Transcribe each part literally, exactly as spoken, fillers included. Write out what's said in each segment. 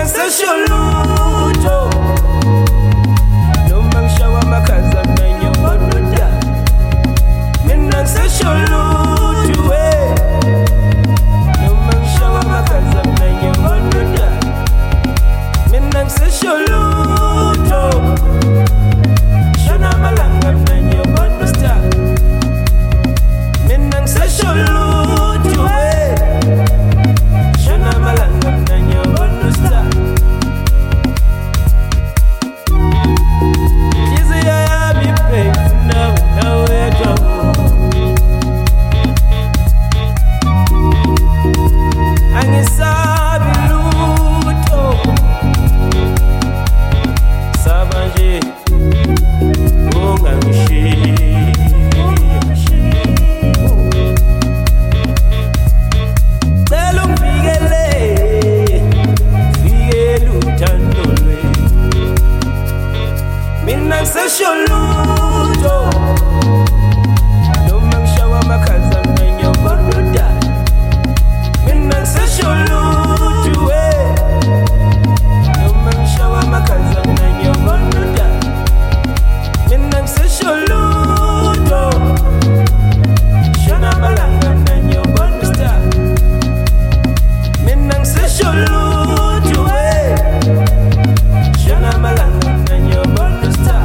Mina sesholuto noma ngishawa amakhaza menye bonuda. Mina sesholuto we noma ngishawa amakhaza menye bonuda. Mina sesholuto shona malanga menye bonuda. Mina sesholuto we shona malanga menye bonuda. Sesholuto noma ngishawa amakhaza menye bonuda. Mina sesholuto we noma ngishawa amakhaza menye bonuda. Mina sesholuto shona malanga menye bonuda. Mina sesholuto we shona malanga menye bonuda.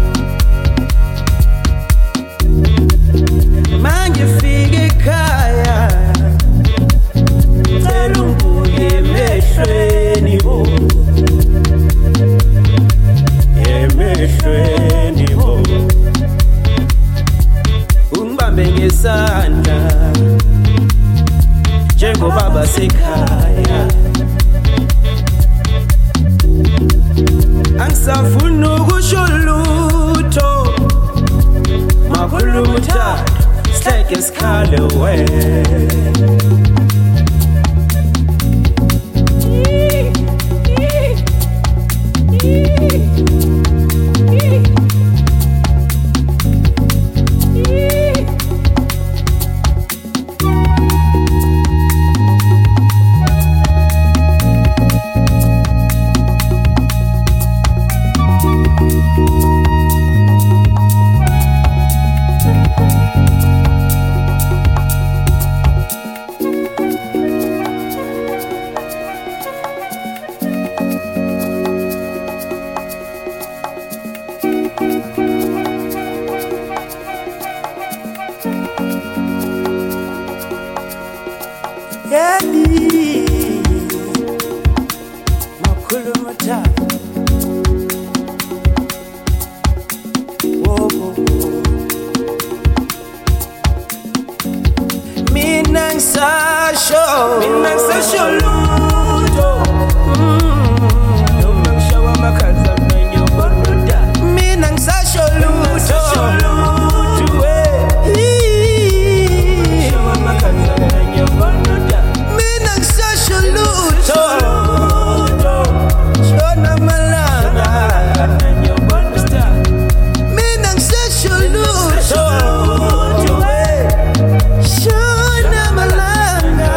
Mangifike ekhaya cela ungibuke emehlweni bo, emehlweni bo, ungibambe ngesandla njengobaba sekhaya. Angisafuni ukusho lutho makhuluma uthando like it's called away. Yeah, makhuluma uthando. Whoa, whoa, whoa. Mina ngisasho, mina ngisasholuto noma ngishawa amakhaza menye bonuda. Mina ngisasholuto we ngishawa amakhaza menye bonuda. Mina ngisasholuto shona malanga menye bonuda. Mina ngisasholuto we shona malanga.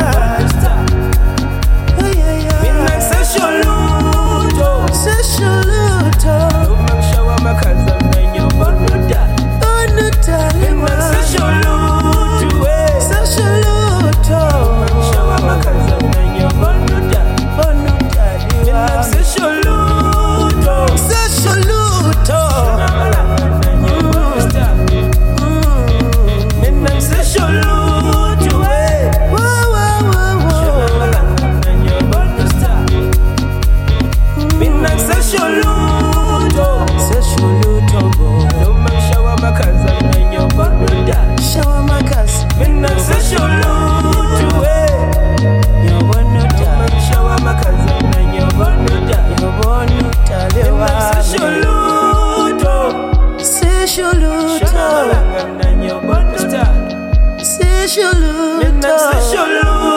Mina ngisasholuto sasholuto noma ngishawa amakhaza menye bonuda. Bonuda mina ngisasholuto we sasholuto noma ngishawa amakhaza menye bonuda. Bonuda mina ngisasholuto sasholuto shona malanga menye bonuda. Mina ngisasholuto we wo wo wo wo shona malanga menye bonuda. Mina ngisasholuto sasholuto noma ngishawa amakhaza menye bonuda. Shawa amakhaza mina ngisasholuto we bonuda noma ngishawa amakhaza menye bonuda. Bonuda lewa mina ngisasholuto sasholuto shona malanga menye bonuda. Sasholuto mina ngisasholuto